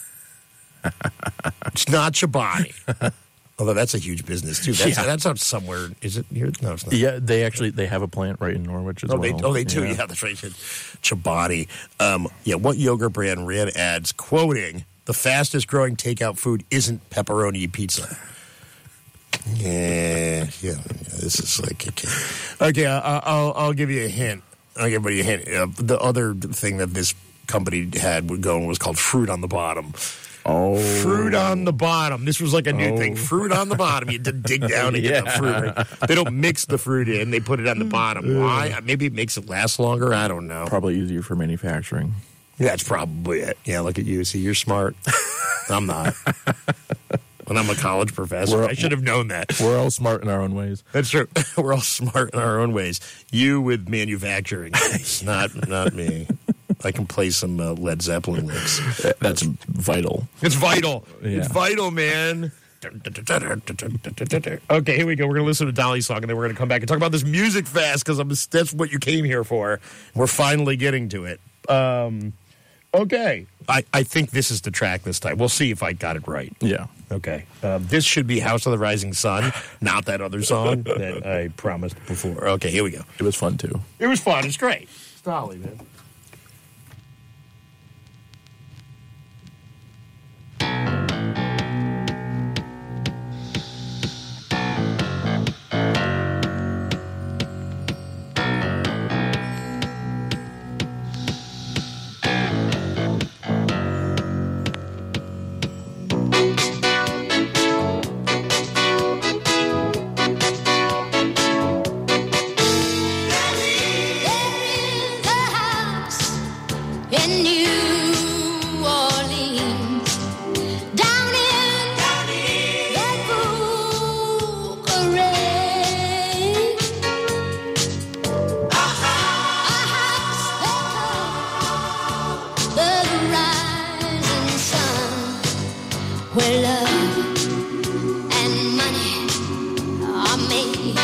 It's not Chobani. Although that's a huge business, too. That's out somewhere. Is it here? No, it's not. Yeah, they have a plant right in Norwich as well. They do? Yeah, that's right. Chobani. What yogurt brand ran ads quoting, the fastest growing takeout food isn't pepperoni pizza? Yeah. This is like okay. I'll give you a hint. I'll give everybody a hint. The other thing that this company had going was called Fruit on the Bottom. Oh, Fruit on the Bottom. This was like a new thing. Fruit on the bottom. You had to dig down to get the fruit. Right? They don't mix the fruit in. They put it on the bottom. Why? Maybe it makes it last longer. I don't know. Probably easier for manufacturing. That's probably it. Yeah, look at you. See, you're smart. I'm not. When I'm a college professor, I should have known that. We're all smart in our own ways. That's true. We're all smart in our own ways. You with manufacturing, not me. I can play some Led Zeppelin licks. That's vital. It's vital. Yeah. It's vital, man. Okay, here we go. We're going to listen to Dolly's song, and then we're going to come back and talk about this music fast because that's what you came here for. We're finally getting to it. Okay. I think this is the track this time. We'll see if I got it right. Yeah. Okay. This should be House of the Rising Sun, not that other song that I promised before. Okay, here we go. It was fun, too. It was fun. It's great. It's Dolly, man. Where love and money are made.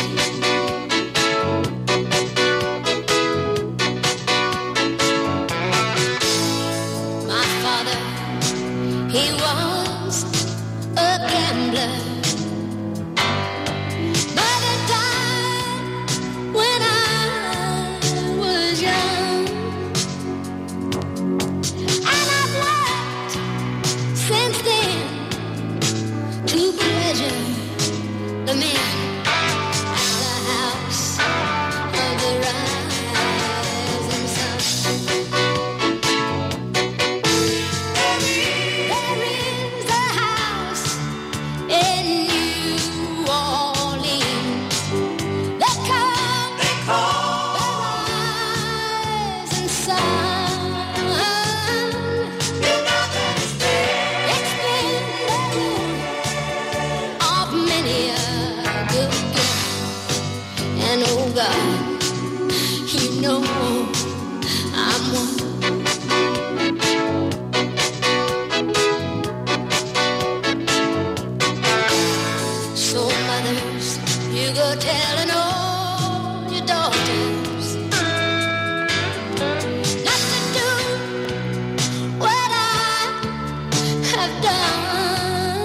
lives. Not to do what I have done.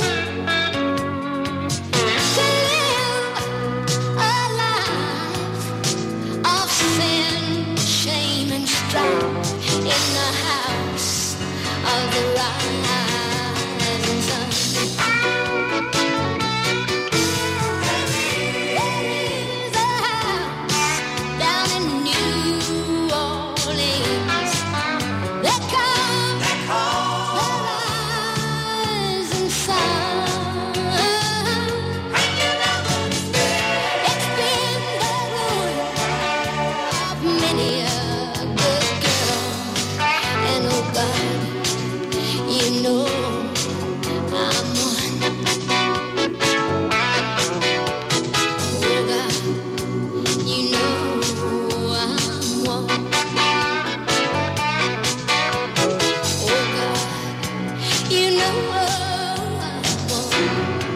To live a life of sin, shame, and strife in the house of the rising sun. There is a house down in New Orleans. They call the rising sun. It's been the ruin of many a good girl. And oh God, you know I'm one. Oh God, you know I'm one. Oh God, you know I'm one.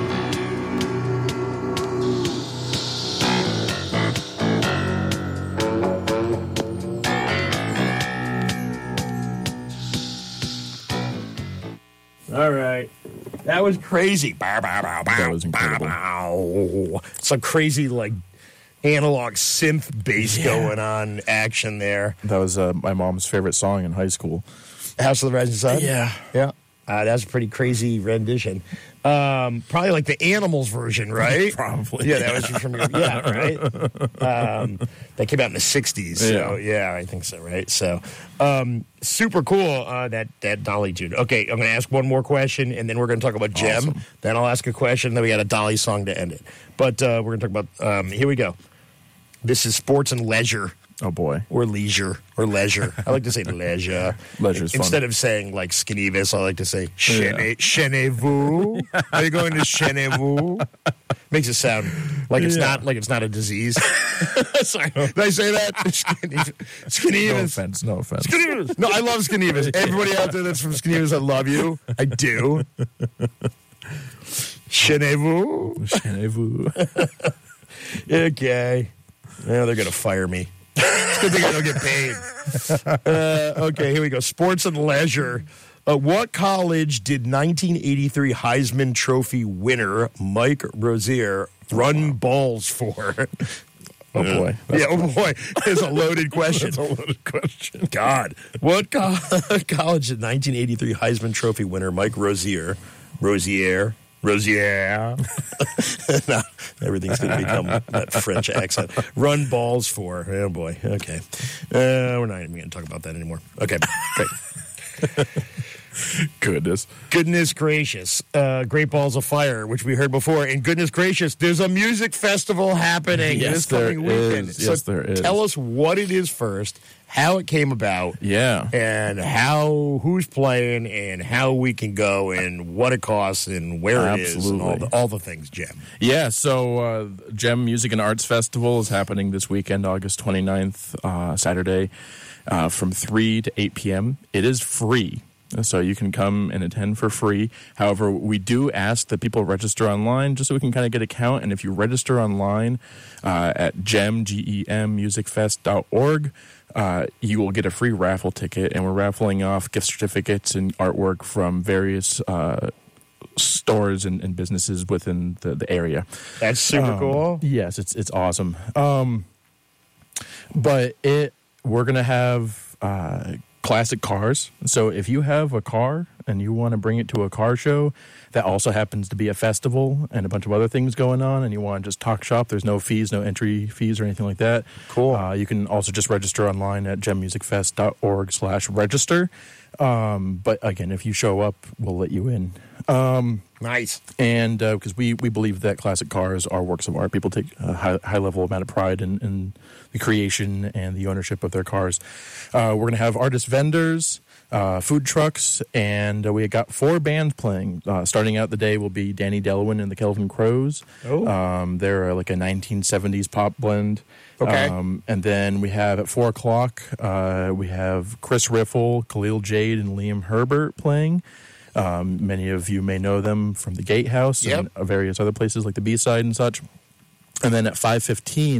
All right. That was crazy. That was incredible. Some crazy, like, analog synth bass going on action there. That was my mom's favorite song in high school. House of the Rising Sun? Yeah. Yeah. That's a pretty crazy rendition. Probably like the Animals version, right? Probably. Yeah, that was from your, yeah, right? That came out in the 60s. So, yeah, I think so, right? So, super cool, that Dolly tune. Okay, I'm going to ask one more question, and then we're going to talk about Gem. Awesome. Then I'll ask a question, then we got a Dolly song to end it. But we're going to talk about, here we go. This is sports and leisure. Oh, boy. Or leisure, or leisure. I like to say leisure. Leisure's fun. Instead of saying like skinnivis, I like to say chenez-vous. Are you going to chenez-vous? Makes it sound like it's not a disease. Sorry, did I say that? Skinnivis. No offense. Skinnivis. No, I love skinnivis. Everybody out there that's from skinnivis, I love you. I do. Chenez-vous. Chenez-vous. Okay. Well, they're going to fire me. It's a good thing I don't get paid. Okay, here we go. Sports and leisure. What college did 1983 Heisman Trophy winner Mike Rozier run balls for? Oh, boy. Oh, boy. It's a loaded question. That's a loaded question. God. What college did 1983 Heisman Trophy winner Mike Rozier. No, everything's going to become that French accent. Run balls for. Oh, boy. Okay. We're not even going to talk about that anymore. Okay, great. Goodness gracious. Great Balls of Fire, which we heard before. And goodness gracious, there's a music festival happening Yes, this coming there weekend. is. Yes, there is. Tell us what it is first, how it came about, Yeah. and who's playing, and how we can go, and what it costs, and where it is, and Absolutely. all the things, Jim. Yeah, so GEM Music and Arts Festival is happening this weekend, August 29th, Saturday, from 3 to 8 p.m. It is free, so you can come and attend for free. However, we do ask that people register online just so we can kind of get a count. And if you register online at gemmusicfest.org, you will get a free raffle ticket, and we're raffling off gift certificates and artwork from various stores and businesses within the area. That's super cool. Yes, it's awesome. But we're going to have classic cars. So if you have a car and you want to bring it to a car show that also happens to be a festival and a bunch of other things going on, and you want to just talk shop, there's no fees, no entry fees or anything like that. Cool. You can also just register online at gemmusicfest.org/register. But again, if you show up, we'll let you in. Nice. And because we believe that classic cars are works of art. People take a high level amount of pride in the creation and the ownership of their cars. We're going to have artist vendors, food trucks, and we got 4 bands playing. Starting out the day will be Danny Delwyn and the Kelvin Crows. Oh. They're like a 1970s pop blend. Okay. And then we have at 4 o'clock, we have Chris Riffle, Khalil Jade, and Liam Herbert playing. Many of you may know them from the Gatehouse and various other places like the B-Side and such. And then at 5:15,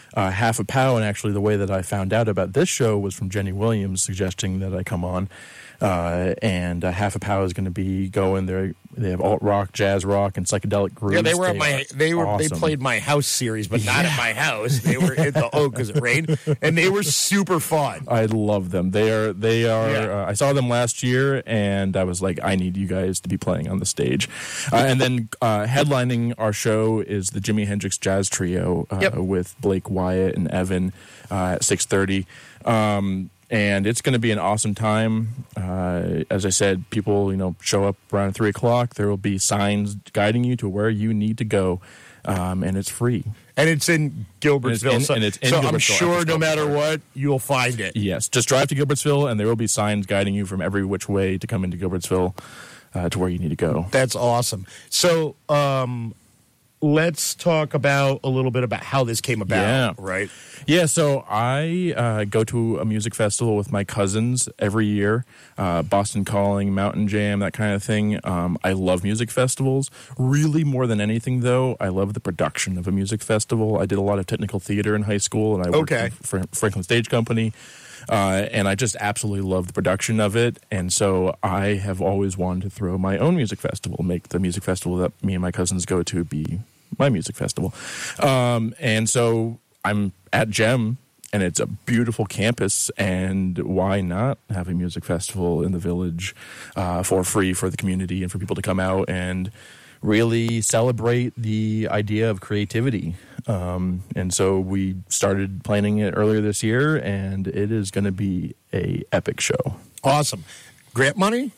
Half a Pow, and actually the way that I found out about this show was from Jenny Williams suggesting that I come on. And Half a Pow is going to be going there. They have alt rock, jazz rock, and psychedelic grooves. Yeah, they were they awesome. played my house series, but not at my house. They were at the Oak because it rained, and they were super fun. I love them. They are. Yeah. I saw them last year, and I was like, I need you guys to be playing on the stage. And then headlining our show is the Jimi Hendrix Jazz Trio with Blake Wyatt and Evan at 6:30. And it's going to be an awesome time. As I said, people, show up around 3 o'clock. There will be signs guiding you to where you need to go, and it's free. And it's in Gilbertsville. And it's in so Gilbertsville. I'm sure no matter what, you'll find it. Yes, just drive to Gilbertsville, and there will be signs guiding you from every which way to come into Gilbertsville to where you need to go. That's awesome. So let's talk about a little bit about how this came about, right? Yeah, so I go to a music festival with my cousins every year, Boston Calling, Mountain Jam, that kind of thing. I love music festivals. Really, more than anything, though, I love the production of a music festival. I did a lot of technical theater in high school, and I worked for Franklin Stage Company. And I just absolutely love the production of it. And so I have always wanted to throw my own music festival, make the music festival that me and my cousins go to be my music festival. And so I'm at GEM, and it's a beautiful campus, and why not have a music festival in the village for free for the community and for people to come out and really celebrate the idea of creativity. And so we started planning it earlier this year, and it is going to be a epic show. Awesome. Grant money?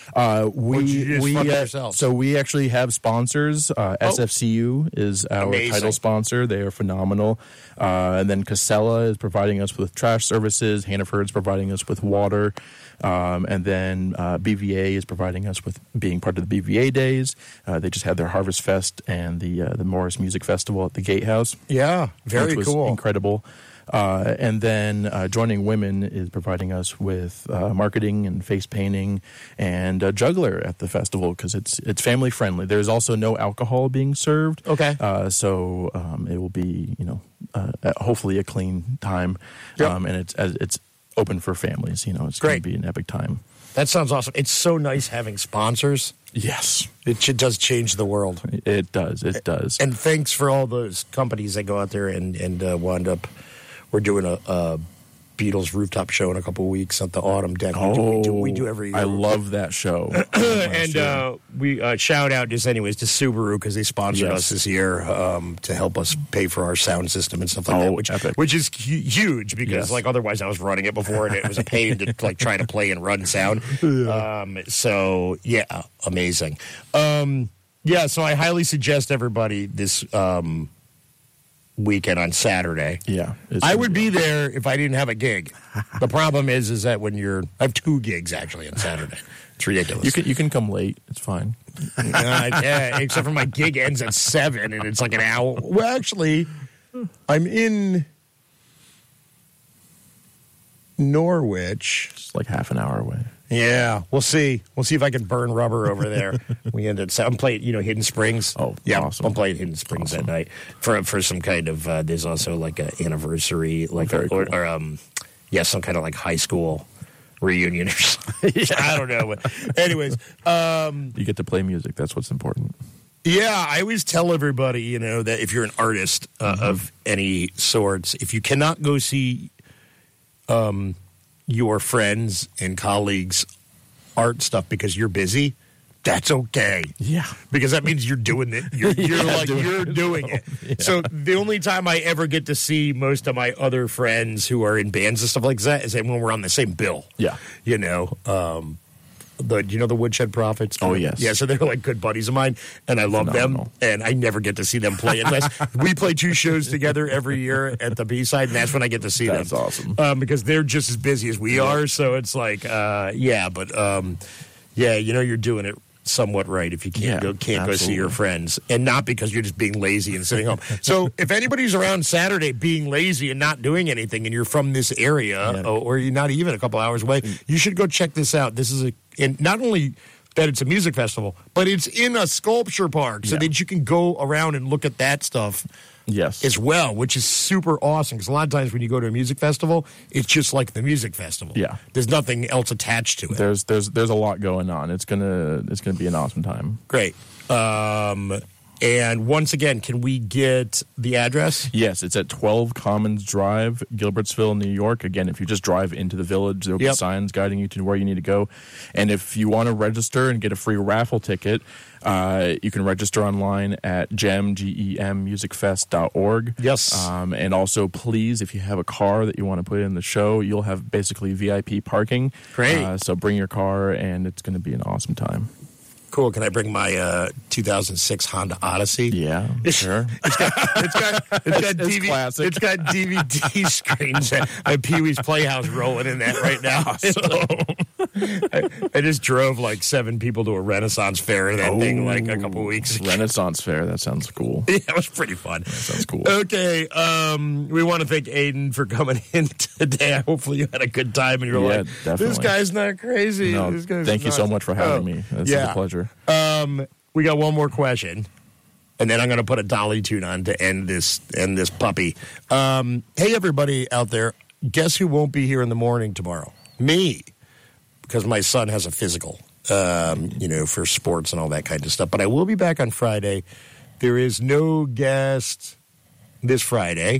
So we actually have sponsors. SFCU is our title sponsor. They are phenomenal. And then Casella is providing us with trash services. Hannaford's providing us with water. And then BVA is providing us with being part of the BVA Days. They just had their Harvest Fest and the Morris Music Festival at the Gatehouse. Yeah, very which was cool. Incredible. And then Joining Women is providing us with marketing and face painting and a juggler at the festival because it's family friendly. There's also no alcohol being served. Okay. So it will be hopefully a clean time. Yep. And it's open for families. It's Great. going to be an epic time. That sounds awesome. It's so nice having sponsors. Yes. It does change the world. It does. It does. And thanks for all those companies that go out there and wind up. We're doing a Beatles rooftop show in a couple of weeks at the Autumn Deck. We do every year. I love that show. And we shout out just anyways to Subaru because they sponsored us this year to help us pay for our sound system and stuff like that, which is huge because otherwise I was running it before and it was a pain to try to play and run sound. So amazing. So I highly suggest everybody this weekend on Saturday. Yeah. I would be there if I didn't have a gig. The problem is that when I have 2 gigs actually on Saturday. It's ridiculous. You can come late. It's fine. Except for my gig ends at 7 and it's like an hour. Well, actually, I'm in Norwich. It's like half an hour away. Yeah, we'll see. We'll see if I can burn rubber over there. We end at I'm playing, Hidden Springs. Oh, yeah, awesome. I'm playing Hidden Springs that night for some kind of. There's also like an anniversary, like some kind of like high school reunion or something. I don't know. But anyways, you get to play music. That's what's important. Yeah, I always tell everybody, that if you're an artist of any sorts, if you cannot go see your friends and colleagues' art stuff because you're busy, that's okay. Yeah. Because that means you're doing it. You're doing it. Yeah. So the only time I ever get to see most of my other friends who are in bands and stuff like that is when we're on the same bill. Yeah. The Woodshed Prophets? Oh, yes. Yeah, so they're like good buddies of mine, and I love them, and I never get to see them play unless we play 2 shows together every year at the B-side, and that's when I get to see them. That's awesome. Because they're just as busy as we are, so it's like, you're doing it somewhat right if you can't go see your friends, and not because you're just being lazy and sitting home. So if anybody's around Saturday being lazy and not doing anything, and you're from this area or you're not even a couple hours away, you should go check this out. This is and not only that it's a music festival, but it's in a sculpture park so that you can go around and look at that stuff Yes. as well, which is super awesome. Because a lot of times when you go to a music festival, it's just like the music festival. Yeah. There's nothing else attached to it. There's a lot going on. It's gonna be an awesome time. Great. And once again, can we get the address? Yes, it's at 12 Commons Drive, Gilbertsville, New York. Again, if you just drive into the village, there'll be signs guiding you to where you need to go. And if you want to register and get a free raffle ticket, you can register online at gemmusicfest.org. Yes. And also, please, if you have a car that you want to put in the show, you'll have basically VIP parking. Great. So bring your car, and it's going to be an awesome time. Cool. Can I bring my 2006 Honda Odyssey? Yeah, sure. It's got classic. It's got DVD screens at Pee Wee's Playhouse rolling in that right now. I just drove like 7 people to a Renaissance fair in that thing like a couple weeks ago. Renaissance fair. That sounds cool. Yeah, it was pretty fun. That sounds cool. Okay, we want to thank Aiden for coming in today. Hopefully you had a good time and you're like, definitely. this guy's not crazy. No, This guy's thank you so much for having me. It's a pleasure. We got one more question, and then I'm going to put a Dolly tune on to end this puppy. Hey, everybody out there, guess who won't be here in the morning tomorrow? Me, because my son has a physical, for sports and all that kind of stuff. But I will be back on Friday. There is no guest this Friday,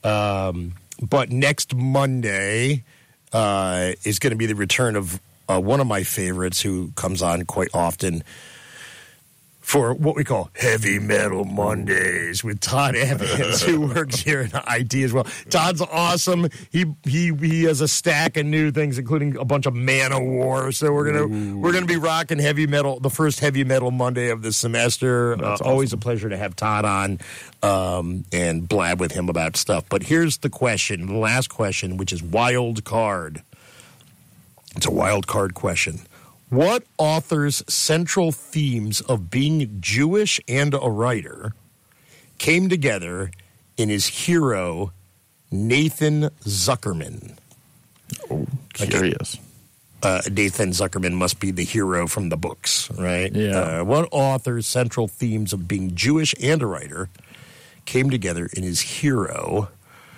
but next Monday is going to be the return of one of my favorites who comes on quite often for what we call Heavy Metal Mondays with Todd Evans, who works here in IT as well. Todd's awesome. He has a stack of new things, including a bunch of Manowar. So we're gonna be rocking heavy metal, the first Heavy Metal Monday of the semester. Awesome. Always a pleasure to have Todd on and blab with him about stuff. But here's the question, the last question, which is wild card. It's a wild card question. What author's central themes of being Jewish and a writer came together in his hero, Nathan Zuckerman? Oh, curious. Nathan Zuckerman must be the hero from the books, right? Yeah. What author's central themes of being Jewish and a writer came together in his hero,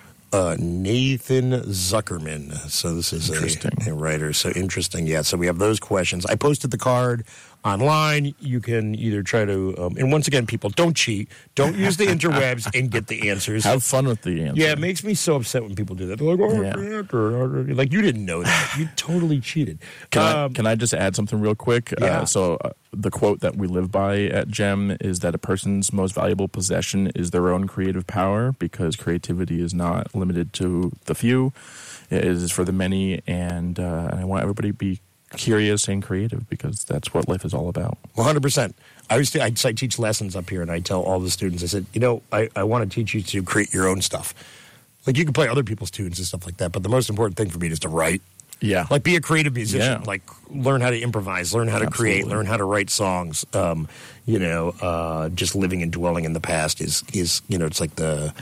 Nathan Zuckerman. So this is a writer. So interesting. Yeah. So we have those questions. I posted the card online. You can either try to, and once again, people, don't cheat. Don't use the interwebs and get the answers. Have fun with the answer. Yeah, it makes me so upset when people do that. They're like, like you didn't know that. You totally cheated. Can I just add something real quick? Yeah. The quote that we live by at GEM is that a person's most valuable possession is their own creative power, because creativity is not limited to the few. It is for the many, and I want everybody to be curious and creative, because that's what life is all about. 100%. I teach lessons up here, and I tell all the students, I said, I want to teach you to create your own stuff. Like, you can play other people's tunes and stuff like that, but the most important thing for me is to write. Yeah. Like, be a creative musician. Yeah. Like, learn how to improvise, learn how to create, learn how to write songs. Just living and dwelling in the past is it's like the,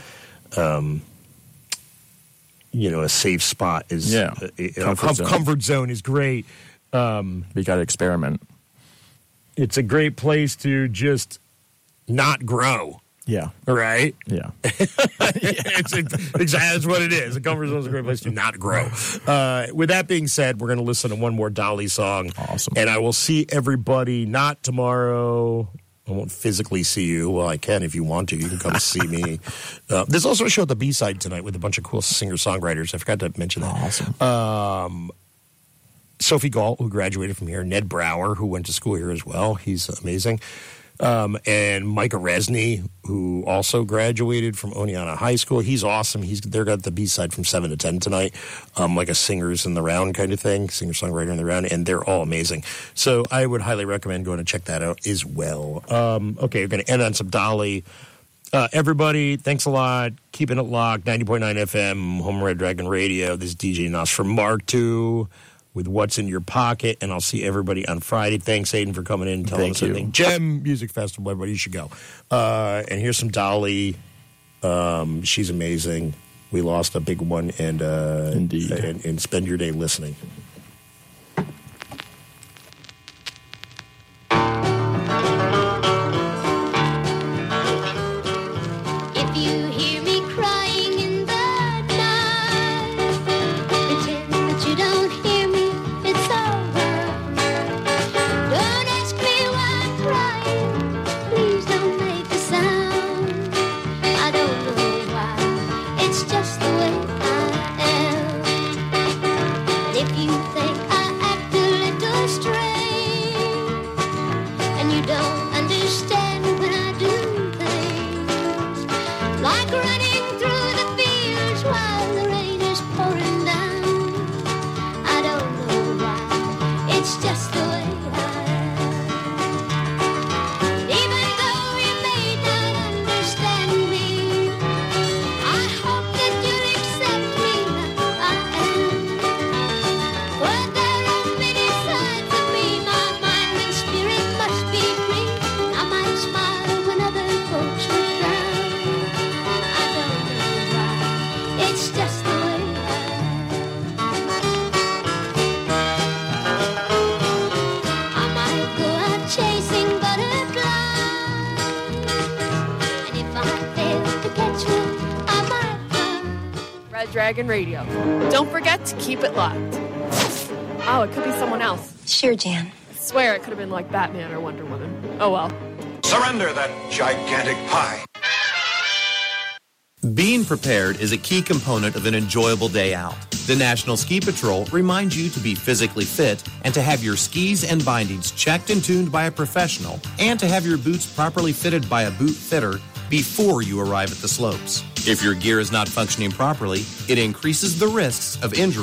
a safe spot is, comfort zone is great. We got to experiment. It's a great place to just not grow. Yeah. Right? Yeah. It's exactly that's what it is. A comfort zone is a great place to not grow. With that being said, we're going to listen to one more Dolly song. Awesome. And I will see everybody not tomorrow. I won't physically see you. Well, I can if you want to. You can come see me. There's also a show at the B-side tonight with a bunch of cool singer-songwriters. I forgot to mention that. Awesome. Sophie Galt, who graduated from here. Ned Brower, who went to school here as well. He's amazing. And Micah Resney, who also graduated from Oneonta High School. He's awesome. They're got the B-side from 7 to 10 tonight, like a singers in the round kind of thing, singer-songwriter in the round, and they're all amazing. So I would highly recommend going to check that out as well. Okay, we're going to end on some Dolly. Everybody, thanks a lot. Keeping it locked, 90.9 FM, Home Red Dragon Radio. This is DJ Nos from Mark II with What's in Your Pocket, and I'll see everybody on Friday. Thanks, Aiden, for coming in and telling us everything. GEM Music Festival, everybody, you should go. And here's some Dolly. She's amazing. We lost a big one, and Indeed. And spend your day listening. If you It's just the way I am. Even though you may not understand me, I hope that you'll accept me like I am. Well, there are many sides of me. My mind and spirit must be free. I might smile when other folks would frown. I don't know why. It's just the way I am. I might go out chasing butterflies, and if I fail to catch one, I might run. Red Dragon Radio. Don't forget to keep it locked. Oh, it could be someone else. Sure, Jan. I swear it could have been like Batman or Wonder Woman. Oh well. Surrender that gigantic pie. Being prepared is a key component of an enjoyable day out. The National Ski Patrol reminds you to be physically fit and to have your skis and bindings checked and tuned by a professional, and to have your boots properly fitted by a boot fitter before you arrive at the slopes. If your gear is not functioning properly, it increases the risks of injury